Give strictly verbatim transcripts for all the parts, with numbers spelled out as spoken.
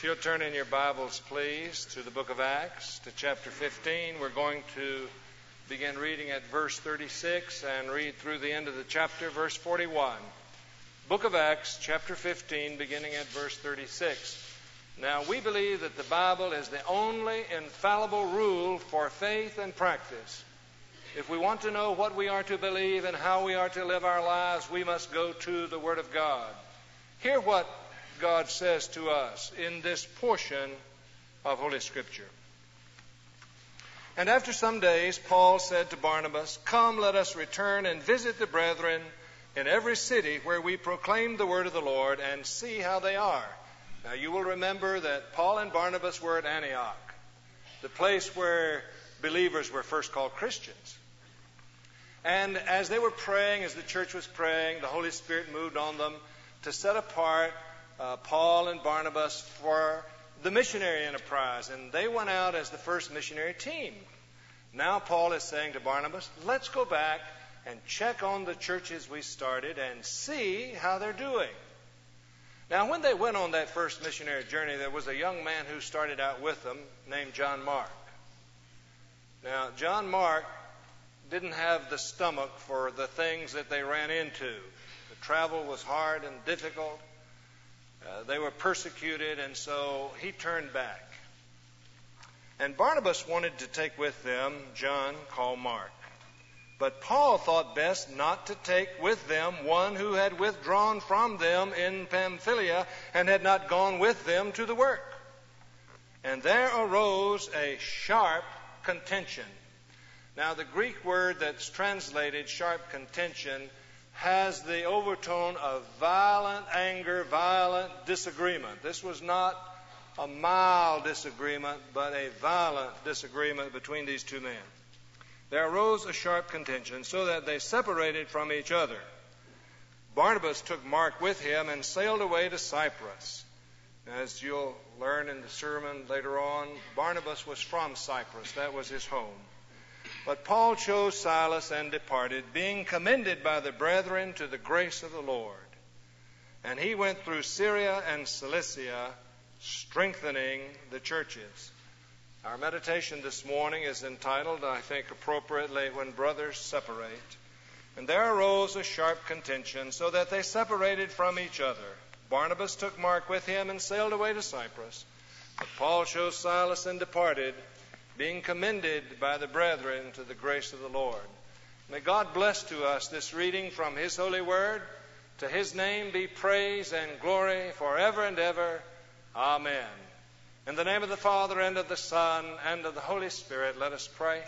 If you'll turn in your Bibles, please, to the book of Acts, to chapter fifteen. We're going to begin reading at verse thirty-six and read through the end of the chapter, verse forty-one. Book of Acts, chapter fifteen, beginning at verse thirty-six. Now, we believe that the Bible is the only infallible rule for faith and practice. If we want to know what we are to believe and how we are to live our lives, we must go to the Word of God. Hear what God says to us in this portion of Holy Scripture. And after some days, Paul said to Barnabas, "Come, let us return and visit the brethren in every city where we proclaim the word of the Lord, and see how they are." Now, you will remember that Paul and Barnabas were at Antioch, the place where believers were first called Christians. And as they were praying, as the church was praying, the Holy Spirit moved on them to set apart Uh, Paul and Barnabas for the missionary enterprise, and they went out as the first missionary team. Now Paul is saying to Barnabas, let's go back and check on the churches we started and see how they're doing. Now, when they went on that first missionary journey, there was a young man who started out with them named John Mark. Now, John Mark didn't have the stomach for the things that they ran into. The travel was hard and difficult. Uh, they were persecuted, and so he turned back. And Barnabas wanted to take with them John, called Mark. But Paul thought best not to take with them one who had withdrawn from them in Pamphylia and had not gone with them to the work. And there arose a sharp contention. Now, the Greek word that's translated sharp contention has the overtone of violent anger, violent disagreement. This was not a mild disagreement, but a violent disagreement between these two men. There arose a sharp contention, so that they separated from each other. Barnabas took Mark with him and sailed away to Cyprus. As you'll learn in the sermon later on, Barnabas was from Cyprus. That was his home. But Paul chose Silas and departed, being commended by the brethren to the grace of the Lord. And he went through Syria and Cilicia, strengthening the churches. Our meditation this morning is entitled, I think appropriately, When Brothers Separate. And there arose a sharp contention, so that they separated from each other. Barnabas took Mark with him and sailed away to Cyprus. But Paul chose Silas and departed, being commended by the brethren to the grace of the Lord. May God bless to us this reading from His holy word. To His name be praise and glory forever and ever. Amen. In the name of the Father, and of the Son, and of the Holy Spirit, let us pray.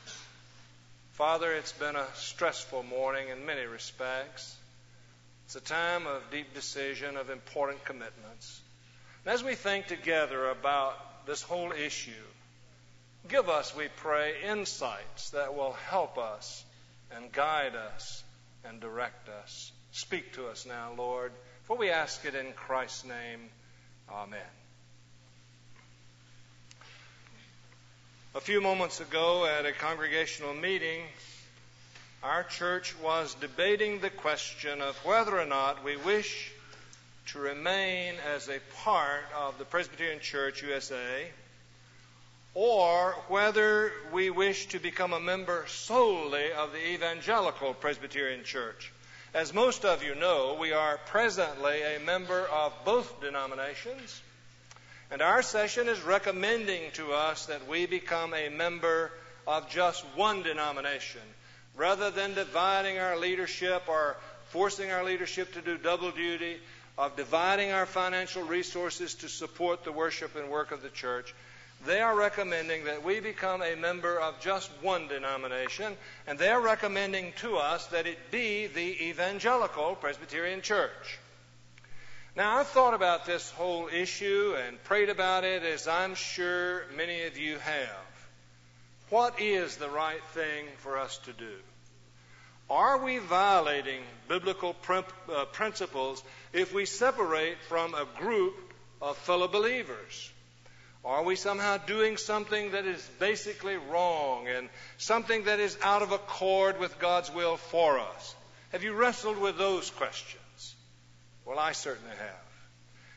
Father, it's been a stressful morning in many respects. It's a time of deep decision, of important commitments. And as we think together about this whole issue, give us, we pray, insights that will help us and guide us and direct us. Speak to us now, Lord, for we ask it in Christ's name. Amen. A few moments ago at a congregational meeting, our church was debating the question of whether or not we wish to remain as a part of the Presbyterian Church U S A, or whether we wish to become a member solely of the Evangelical Presbyterian Church. As most of you know, we are presently a member of both denominations, and our session is recommending to us that we become a member of just one denomination, rather than dividing our leadership or forcing our leadership to do double duty, of dividing our financial resources to support the worship and work of the church. They are recommending that we become a member of just one denomination, and they are recommending to us that it be the Evangelical Presbyterian Church. Now, I've thought about this whole issue and prayed about it, as I'm sure many of you have. What is the right thing for us to do? Are we violating biblical uh, principles if we separate from a group of fellow believers? Are we somehow doing something that is basically wrong and something that is out of accord with God's will for us? Have you wrestled with those questions? Well, I certainly have. I want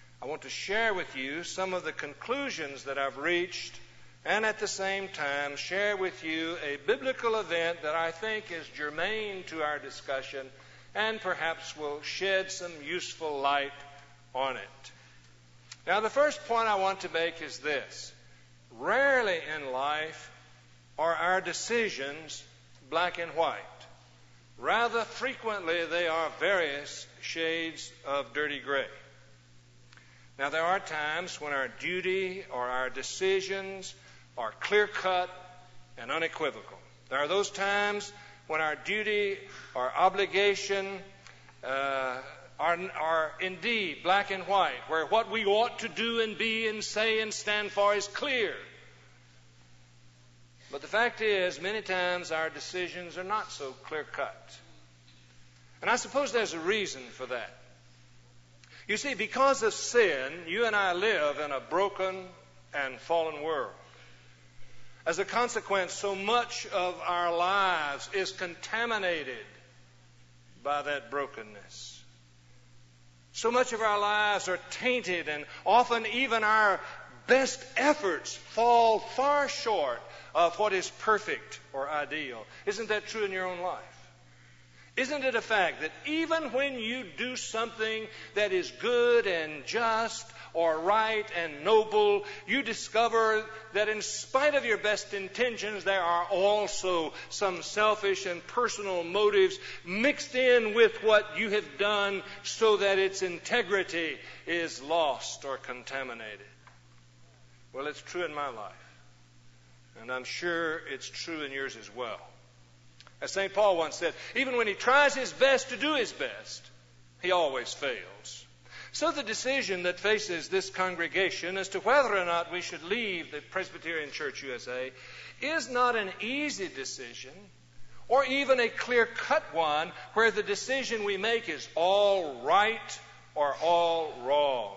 want to share with you some of the conclusions that I've reached, and at the same time share with you a biblical event that I think is germane to our discussion and perhaps will shed some useful light on it. Now, the first point I want to make is this. Rarely in life are our decisions black and white. Rather frequently they are various shades of dirty gray. Now, there are times when our duty or our decisions are clear-cut and unequivocal. There are those times when our duty or obligation uh, are, are indeed black and white, where what we ought to do and be and say and stand for is clear. But the fact is, many times our decisions are not so clear-cut. And I suppose there's a reason for that. You see, because of sin, you and I live in a broken and fallen world. As a consequence, so much of our lives is contaminated by that brokenness. So much of our lives are tainted, and often even our best efforts fall far short of what is perfect or ideal. Isn't that true in your own life? Isn't it a fact that even when you do something that is good and just or right and noble, you discover that in spite of your best intentions, there are also some selfish and personal motives mixed in with what you have done so that its integrity is lost or contaminated? Well, it's true in my life, and I'm sure it's true in yours as well. As Saint Paul once said, even when he tries his best to do his best, he always fails. So the decision that faces this congregation as to whether or not we should leave the Presbyterian Church U S A is not an easy decision or even a clear-cut one where the decision we make is all right or all wrong.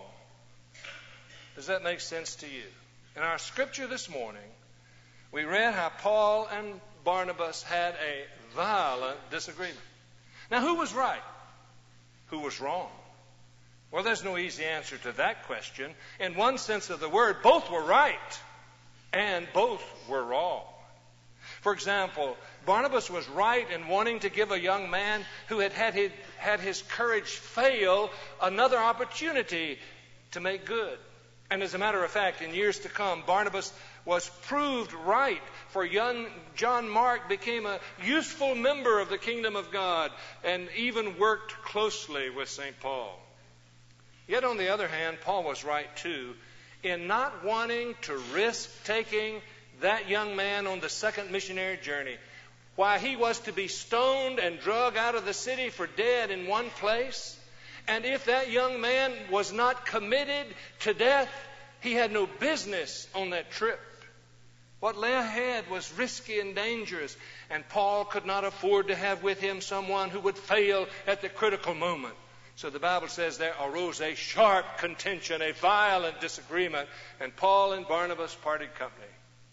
Does that make sense to you? In our scripture this morning, we read how Paul and Barnabas had a violent disagreement. Now, who was right? Who was wrong? Well, there's no easy answer to that question. In one sense of the word, both were right and both were wrong. For example, Barnabas was right in wanting to give a young man who had had his, had his courage fail another opportunity to make good. And as a matter of fact, in years to come, Barnabas was proved right, for young John Mark became a useful member of the kingdom of God and even worked closely with Saint Paul. Yet on the other hand, Paul was right too in not wanting to risk taking that young man on the second missionary journey. Why, he was to be stoned and dragged out of the city for dead in one place. And if that young man was not committed to death, he had no business on that trip. What lay ahead was risky and dangerous, and Paul could not afford to have with him someone who would fail at the critical moment. So the Bible says there arose a sharp contention, a violent disagreement, and Paul and Barnabas parted company.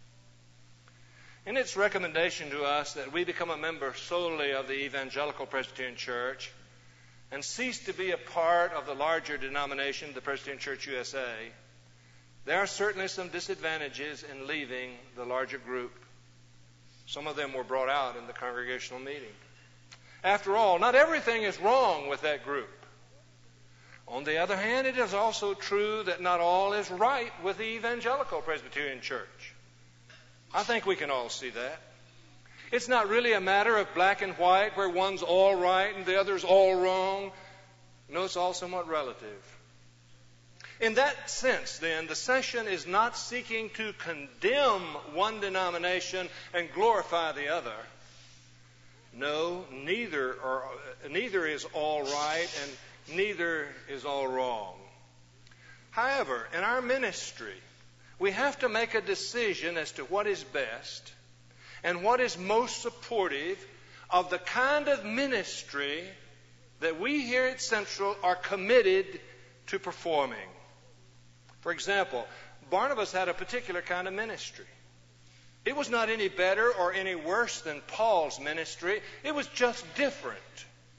In its recommendation to us that we become a member solely of the Evangelical Presbyterian Church and cease to be a part of the larger denomination, the Presbyterian Church U S A, there are certainly some disadvantages in leaving the larger group. Some of them were brought out in the congregational meeting. After all, not everything is wrong with that group. On the other hand, it is also true that not all is right with the Evangelical Presbyterian Church. I think we can all see that. It's not really a matter of black and white where one's all right and the other's all wrong. No, it's all somewhat relative. In that sense, then, the session is not seeking to condemn one denomination and glorify the other. No, neither, or, neither is all right and neither is all wrong. However, in our ministry, we have to make a decision as to what is best and what is most supportive of the kind of ministry that we here at Central are committed to performing. For example, Barnabas had a particular kind of ministry. It was not any better or any worse than Paul's ministry. It was just different.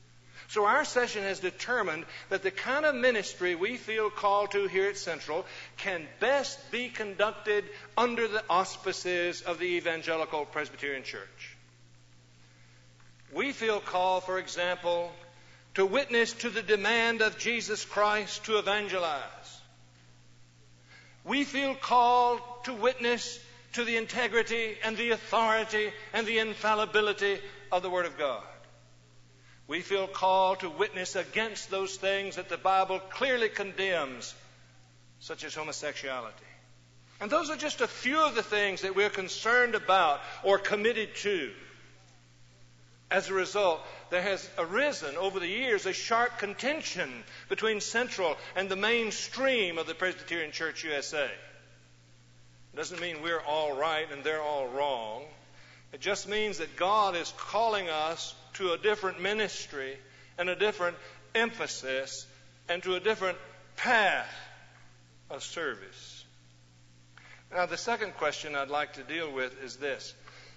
So our session has determined that the kind of ministry we feel called to here at Central can best be conducted under the auspices of the Evangelical Presbyterian Church. We feel called, for example, to witness to the demand of Jesus Christ to evangelize. We feel called to witness to the integrity and the authority and the infallibility of the Word of God. We feel called to witness against those things that the Bible clearly condemns, such as homosexuality. And those are just a few of the things that we're concerned about or committed to. As a result, there has arisen over the years a sharp contention between Central and the mainstream of the Presbyterian Church U S A. It doesn't mean we're all right and they're all wrong. It just means that God is calling us to a different ministry and a different emphasis and to a different path of service. Now, the second question I'd like to deal with is this.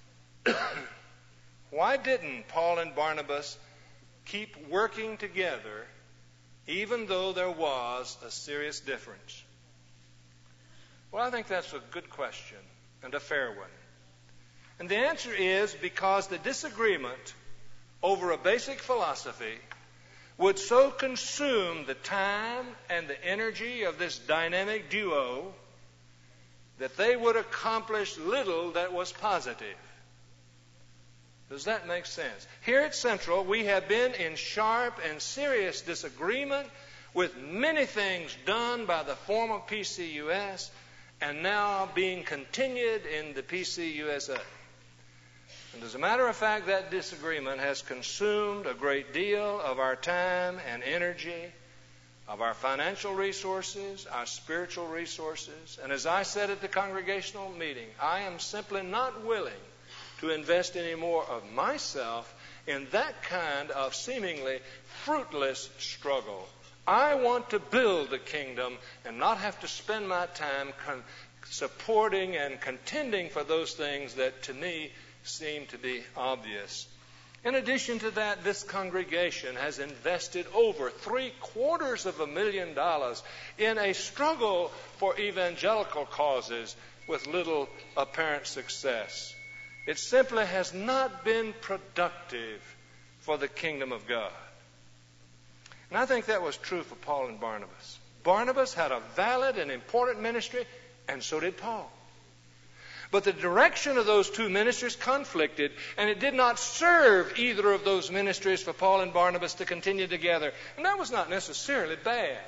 Why didn't Paul and Barnabas keep working together even though there was a serious difference? Well, I think that's a good question and a fair one. And the answer is because the disagreement over a basic philosophy would so consume the time and the energy of this dynamic duo that they would accomplish little that was positive. Does that make sense? Here at Central, we have been in sharp and serious disagreement with many things done by the former P C U S and now being continued in the P C U S A. And as a matter of fact, that disagreement has consumed a great deal of our time and energy, of our financial resources, our spiritual resources. And as I said at the congregational meeting, I am simply not willing to invest any more of myself in that kind of seemingly fruitless struggle. I want to build the kingdom and not have to spend my time con- supporting and contending for those things that to me seem to be obvious. In addition to that, this congregation has invested over three quarters of a million dollars in a struggle for evangelical causes with little apparent success. It simply has not been productive for the kingdom of God. And I think that was true for Paul and Barnabas. Barnabas had a valid and important ministry, and so did Paul. But the direction of those two ministries conflicted, and it did not serve either of those ministries for Paul and Barnabas to continue together. And that was not necessarily bad.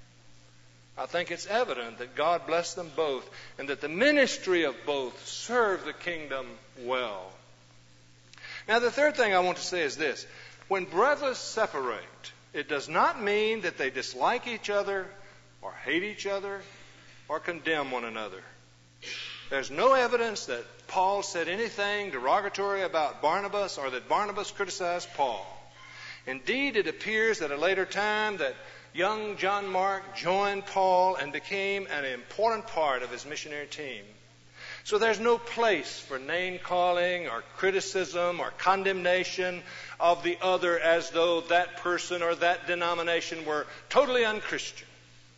I think it's evident that God blessed them both and that the ministry of both served the kingdom well. Now, the third thing I want to say is this. When brothers separate, it does not mean that they dislike each other or hate each other or condemn one another. There's no evidence that Paul said anything derogatory about Barnabas or that Barnabas criticized Paul. Indeed, it appears at a later time that young John Mark joined Paul and became an important part of his missionary team. So there's no place for name-calling or criticism or condemnation of the other as though that person or that denomination were totally unchristian.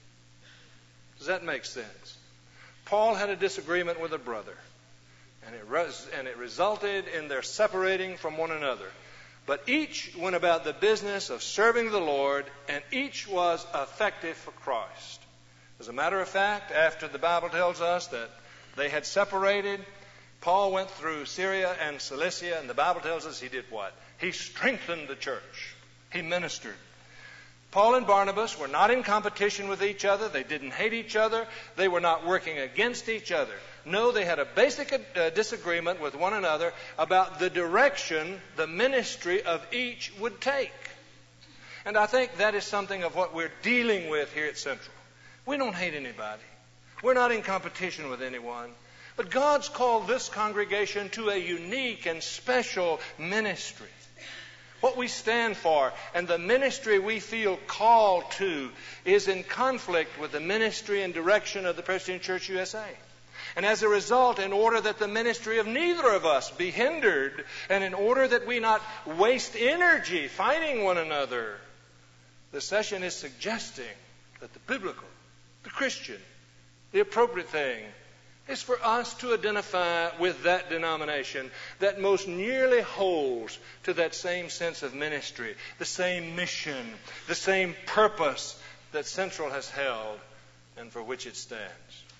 Does that make sense? Paul had a disagreement with a brother, and it, res- and it resulted in their separating from one another. But each went about the business of serving the Lord, and each was effective for Christ. As a matter of fact, after the Bible tells us that they had separated, Paul went through Syria and Cilicia, and the Bible tells us he did what? He strengthened the church. He ministered. Paul and Barnabas were not in competition with each other. They didn't hate each other. They were not working against each other. No, they had a basic uh, disagreement with one another about the direction the ministry of each would take. And I think that is something of what we're dealing with here at Central. We don't hate anybody. We're not in competition with anyone. But God's called this congregation to a unique and special ministry. What we stand for and the ministry we feel called to is in conflict with the ministry and direction of the Presbyterian Church U S A. And as a result, in order that the ministry of neither of us be hindered, and in order that we not waste energy fighting one another, the session is suggesting that the biblical, the Christian, the appropriate thing is for us to identify with that denomination that most nearly holds to that same sense of ministry, the same mission, the same purpose that Central has held and for which it stands.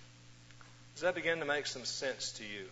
Does that begin to make some sense to you?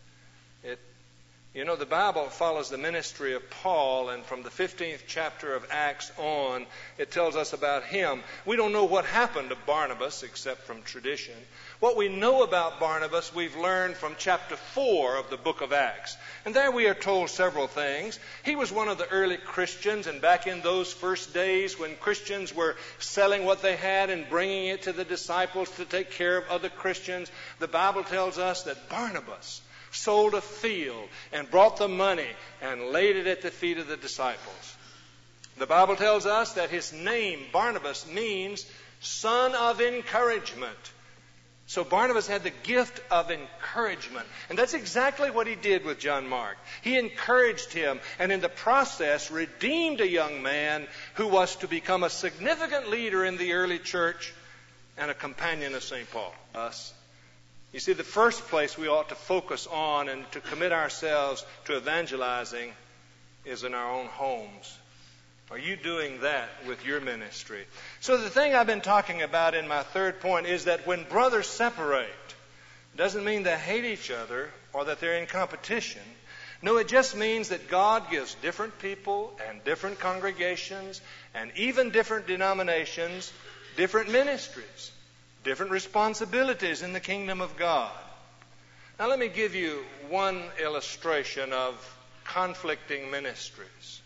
It, you know, the Bible follows the ministry of Paul, and from the fifteenth chapter of Acts on, it tells us about him. We don't know what happened to Barnabas except from tradition. What we know about Barnabas, we've learned from chapter four of the book of Acts. And there we are told several things. He was one of the early Christians, and back in those first days when Christians were selling what they had and bringing it to the disciples to take care of other Christians, the Bible tells us that Barnabas sold a field and brought the money and laid it at the feet of the disciples. The Bible tells us that his name, Barnabas, means son of encouragement. So Barnabas had the gift of encouragement. And that's exactly what he did with John Mark. He encouraged him, and in the process redeemed a young man who was to become a significant leader in the early church and a companion of Saint Paul. Us. You see, the first place we ought to focus on and to commit ourselves to evangelizing is in our own homes. Are you doing that with your ministry? So the thing I've been talking about in my third point is that when brothers separate, it doesn't mean they hate each other or that they're in competition. No, it just means that God gives different people and different congregations and even different denominations different ministries, different responsibilities in the kingdom of God. Now let me give you one illustration of conflicting ministries.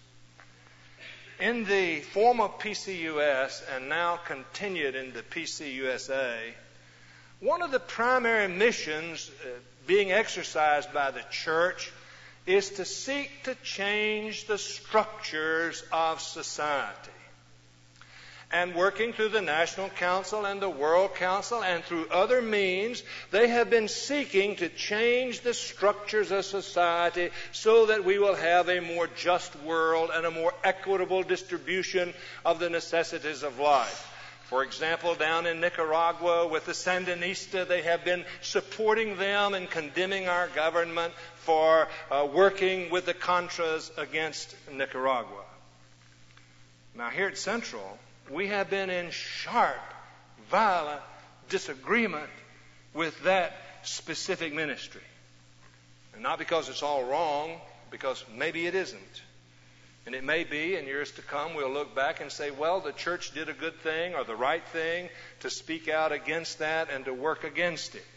In the former P C U S and now continued in the P C U S A, one of the primary missions uh, being exercised by the church is to seek to change the structures of society. And working through the National Council and the World Council and through other means, they have been seeking to change the structures of society so that we will have a more just world and a more equitable distribution of the necessities of life. For example, down in Nicaragua with the Sandinista, they have been supporting them and condemning our government for uh, working with the Contras against Nicaragua. Now here at Central, we have been in sharp, violent disagreement with that specific ministry. And not because it's all wrong, because maybe it isn't. And it may be, in years to come, we'll look back and say, well, the church did a good thing or the right thing to speak out against that and to work against it.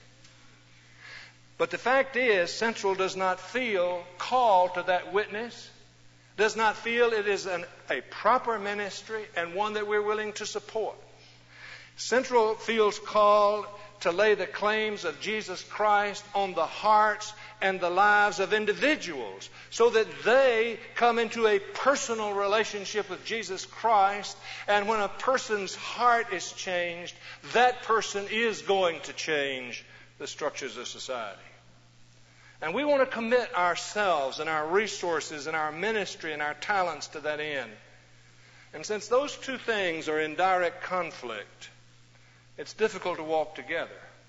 But the fact is, Central does not feel called to that witness, does not feel it is an, a proper ministry and one that we're willing to support. Central feels called to lay the claims of Jesus Christ on the hearts and the lives of individuals so that they come into a personal relationship with Jesus Christ, and when a person's heart is changed, that person is going to change the structures of society. And we want to commit ourselves and our resources and our ministry and our talents to that end. And since those two things are in direct conflict, it's difficult to walk together.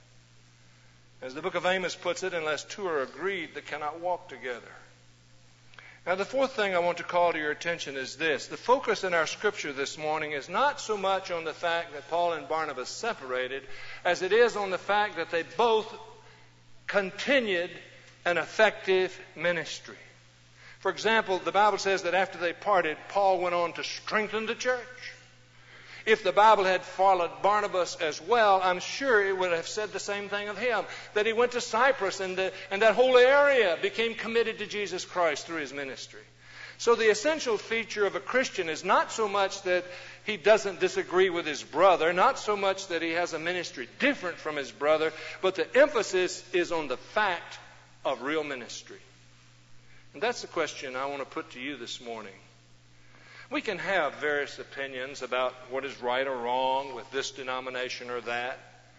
As the book of Amos puts it, unless two are agreed, they cannot walk together. Now, the fourth thing I want to call to your attention is this. The focus in our scripture this morning is not so much on the fact that Paul and Barnabas separated as it is on the fact that they both continued an effective ministry. For example, the Bible says that after they parted, Paul went on to strengthen the church. If the Bible had followed Barnabas as well, I'm sure it would have said the same thing of him, that he went to Cyprus and, the, and that whole area became committed to Jesus Christ through his ministry. So the essential feature of a Christian is not so much that he doesn't disagree with his brother, not so much that he has a ministry different from his brother, but the emphasis is on the fact of real ministry. And that's the question I want to put to you this morning. We can have various opinions about what is right or wrong with this denomination or that.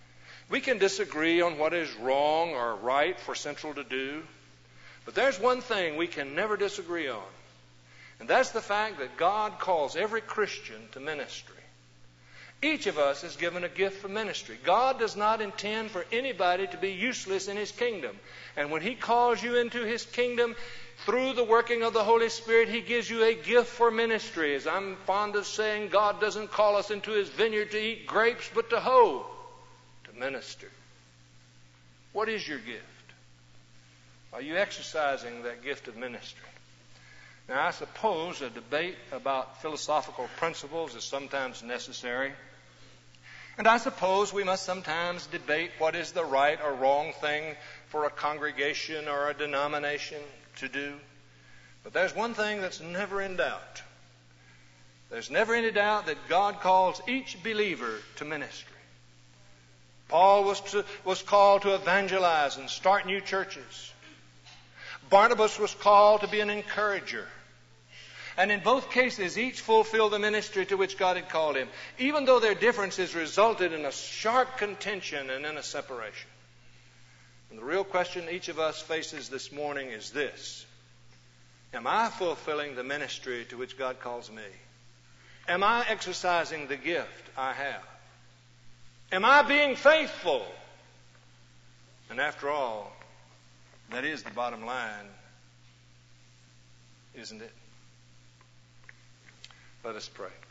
We can disagree on what is wrong or right for Central to do, but there's one thing we can never disagree on, and that's the fact that God calls every Christian to ministry. Each of us is given a gift for ministry. God does not intend for anybody to be useless in His kingdom. And when He calls you into His kingdom, through the working of the Holy Spirit, He gives you a gift for ministry. As I'm fond of saying, God doesn't call us into His vineyard to eat grapes, but to hoe, to minister. What is your gift? Are you exercising that gift of ministry? Now, I suppose a debate about philosophical principles is sometimes necessary. And I suppose we must sometimes debate what is the right or wrong thing for a congregation or a denomination to do. But there's one thing that's never in doubt. There's never any doubt that God calls each believer to ministry. Paul was, to, was called to evangelize and start new churches. Barnabas was called to be an encourager. And in both cases, each fulfilled the ministry to which God had called him, even though their differences resulted in a sharp contention and in a separation. And the real question each of us faces this morning is this: am I fulfilling the ministry to which God calls me? Am I exercising the gift I have? Am I being faithful? And after all, that is the bottom line, isn't it? Let us pray.